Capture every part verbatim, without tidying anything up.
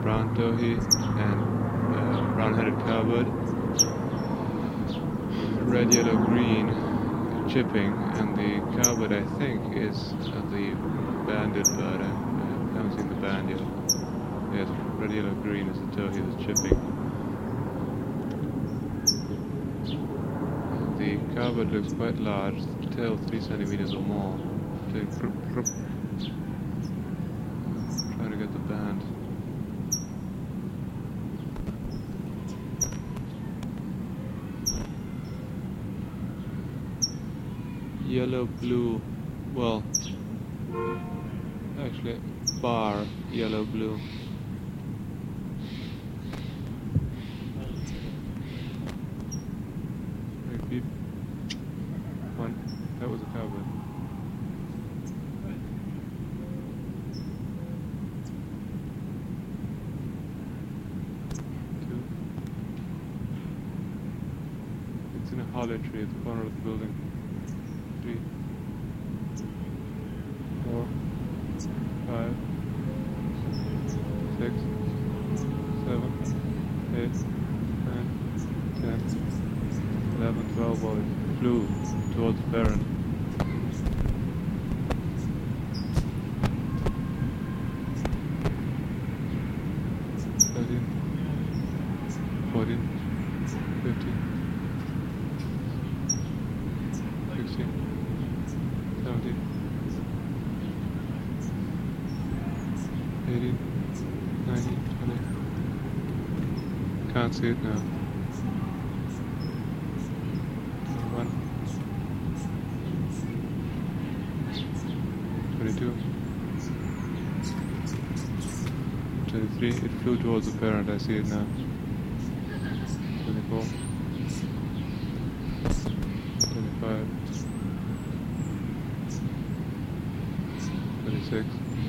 brown towhee and uh, brown-headed cowbird. Red, yellow, green chipping, and the cowbird I think is uh, the banded bird. I, I haven't seen the band yet. Yes, red, yellow, green is the towhee that's chipping. The cowbird looks quite large, the tail three centimeters or more. Doing frup, frup. Trying to get the band. Yellow, blue, well, actually, bar, yellow, blue. Beep. One, that was a cowbird. Two. It's in a hollow tree at the corner of the building. Three, four, five, six, seven, eight, nine, ten, eleven, twelve. Well, it flew towards the parent. thirteen, fourteen, fifteen, sixteen, seventeen, eighteen, nineteen, twenty. Can't see it now. twenty-one, twenty-two, twenty-three. It flew towards the parent, I see it now. twenty-four, twenty-five, twenty-six,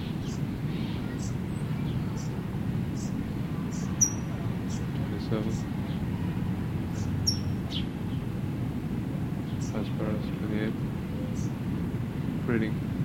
twenty-seven, Asperus, twenty-eight, breeding.